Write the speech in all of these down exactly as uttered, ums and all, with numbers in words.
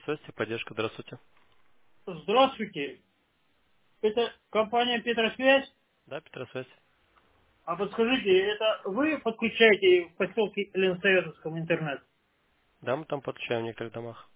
Петросвязь, поддержка, здравствуйте. Здравствуйте. Это компания Петросвязь. Да, Петросвязь. А подскажите, это вы подключаете в поселке Ленсоветовском интернет? Да, мы там подключаем в некоторых домах.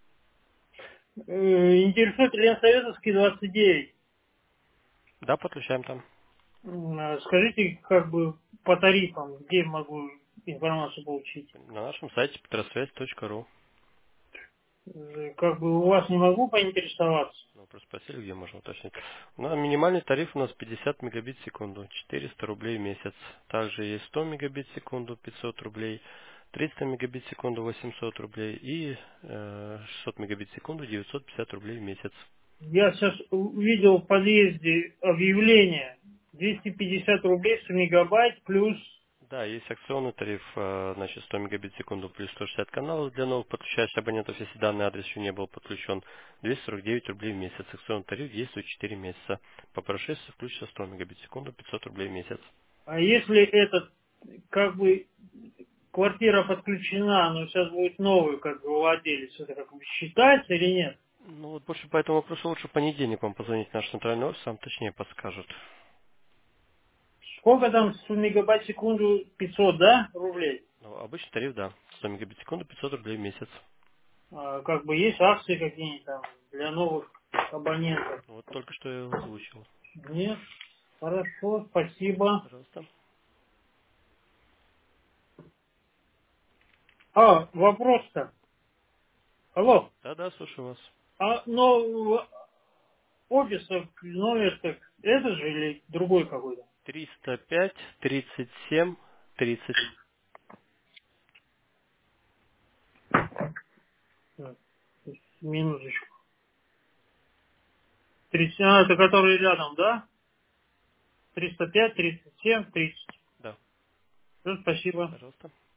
Э, Интересует Ленсоветовский двадцать девять. Да, подключаем там. М, а Скажите, как бы по тарифам, где могу информацию получить? На нашем сайте петросвязь точка ру. Э, Как бы у вас не могу поинтересоваться. Ну, просто спросили, где можно уточнить. Ну, минимальный тариф у нас пятьдесят мегабит в секунду, четыреста рублей в месяц. Также есть сто мегабит в секунду, пятьсот рублей, триста мегабит в секунду, восемьсот рублей и э, шестьсот мегабит в секунду, девятьсот пятьдесят рублей в месяц. Я сейчас увидел в подъезде объявление. двести пятьдесят рублей сто мегабайт плюс. Да, есть акционный тариф, э, значит, сто мегабит в секунду плюс сто шестьдесят каналов для новых подключающихся абонентов, если данный адрес еще не был подключен, двести сорок девять рублей в месяц. Акционный тариф действует четыре месяца. По прошествии включится сто мегабит в секунду, пятьсот рублей в месяц. А если этот, как бы, квартира подключена, но сейчас будет новый как бы владелец, это как бы считается или нет? Ну вот больше по этому вопросу лучше в понедельник вам позвонить в наш центральный офис, вам точнее подскажут. Сколько там с мегабайт в секунду? пятьсот, да, рублей? Ну, обычный тариф, да, сто мегабит в секунду, пятьсот рублей в месяц. А, как бы есть акции какие-нибудь там для новых абонентов? Вот только что я озвучил. Нет? Хорошо, спасибо. Пожалуйста. А, вопрос-то. Алло, Да-да, слушаю вас. а но офисов номер так это же или другой какой-то? триста пять тридцать семь тридцать. Так, минуточку. тридцать, а, это который рядом, да? триста пять, тридцать семь, тридцать. Да, Все, спасибо. пожалуйста.